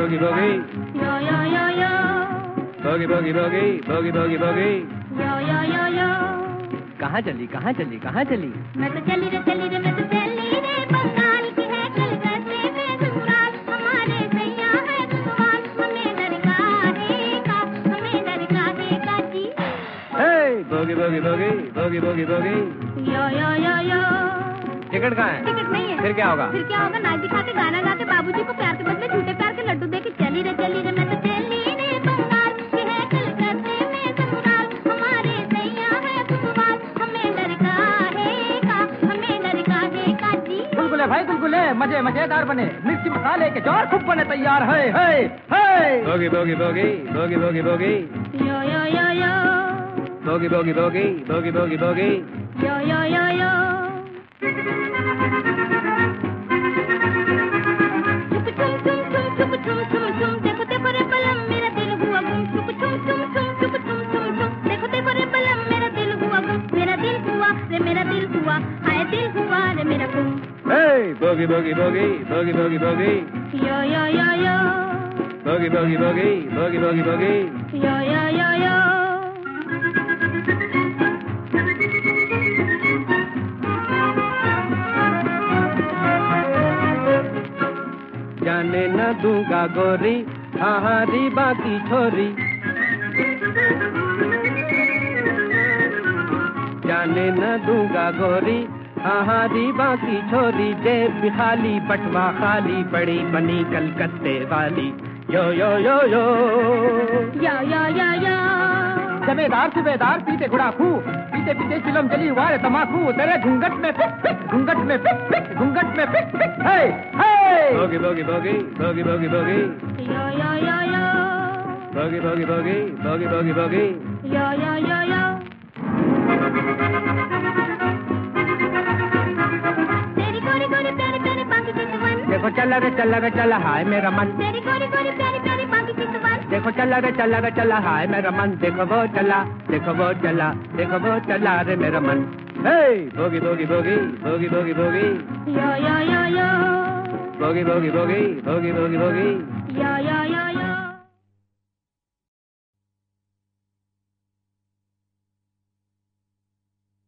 boogie boogie. Yo yo yo yo. Boogie boogie boogie. Boogie boogie boogie. Yo yo yo yo. कहाँ चली कहाँ चली कहाँ चली? मैं तो चली रे मैं तो चली रे बंगाल की है कलकत्ते में ससुराल हमारे सैया है ससुराल हमें डर काहेगा जी। Hey boogie boogie boogie. Boogie boogie boogie. Yo yo yo yo. Ticket कहाँ है? टिकट नहीं है। फिर क्या होगा? नाच दिखा के गाना गा के बाबूजी को प्यार के बदले झूठे प्यार के लड्डू दे के चली रे मैं तो चली रे बंगाल की है कलकत्ते में ससुराल हमारे सैया है ससुराल हमें डर काहेगा जी। गुलगुले भाई गुलगुले मजे मजेदार बने मिर्ची मसाले के जोर खूब बने तैयार है। Boogie boogie boogie. Boogie boogie boogie. Yo yo yo yo. Boogie boogie boogie. Boogie boogie boogie. Yo yo yo यो। देखो देखो रे बलम मेरा दिल हुआ गुम देखो देखो रे बलम मेरा दिल हुआ गुम मेरा दिल हुआ रे हाय दिल हुआ रे मेरा गुम। Hey boogie boogie boogie. Boogie boogie boogie. Yo yo yo yo. Boogie boogie boogie. Boogie boogie boogie. Yo yo yo यो। जाने न दूंगा गोरी हाहारी बाकी छोरी जाने न दूंगा गोरी हाहारी बाकी छोरी जेब भी खाली बटवा खाली पड़ी बनी कलकत्ते वाली यो yo yo yo yo yo yo यो। जमेदार सुबेदार पीते गुड़ाखू पीते पीते चिलम जली वाले तमाकू तेरे घूंघट में पिक पिक घूंघट में पिक पिक घूंघट में पिक पिक hey boogie boogie boogie. Boogie boogie boogie. Yo yo yo yo. Boogie boogie boogie. Boogie boogie boogie. Yo yo yo yo. तेरी गोरी गोरी प्यारी प्यारी बाकी की जुबान देखो चला रे चला हाय मेरा मन तेरी गोरी गोरी प्यारी प्यारी बाकी की जुबान देखो चला रे चला हाय मेरा मन देखो वो चला रे मेरा मन। Hey boogie boogie boogie. Boogie boogie boogie. Yo yo yo yo. Boogie boogie boogie. Boogie boogie boogie. Yo yo यो